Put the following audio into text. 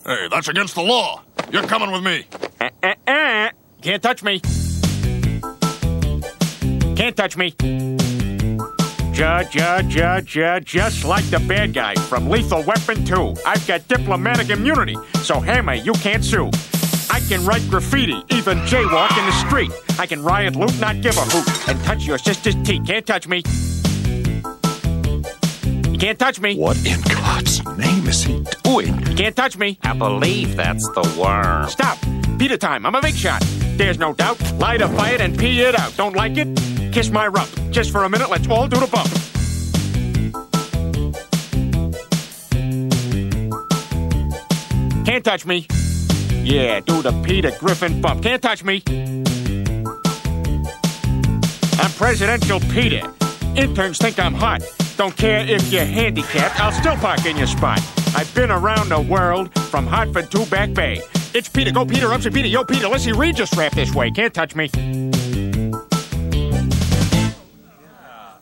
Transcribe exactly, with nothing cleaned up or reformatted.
Hey, that's against the law. You're coming with me. Uh, uh, uh. Can't touch me. Can't touch me. Judge, judge, judge, judge, just like the bad guy from Lethal Weapon two. I've got diplomatic immunity, so Hammer, you can't sue. I can write graffiti, even jaywalk in the street. I can riot, loot, not give a hoot, and touch your sister's teeth. Can't touch me. You can't touch me. What in God's name is he doing? You can't touch me. I believe that's the worm. Stop. Peter time. I'm a big shot. There's no doubt. Light a fire and pee it out. Don't like it? Kiss my rump. Just for a minute, let's all do the bump. Can't touch me. Yeah, do the Peter Griffin bump. Can't touch me. I'm Presidential Peter. Interns think I'm hot. Don't care if you're handicapped, I'll still park in your spot. I've been around the world, from Hartford to Back Bay. It's Peter, go Peter, I'm Sir Peter, yo Peter, let's see Reed just rap this way. Can't touch me.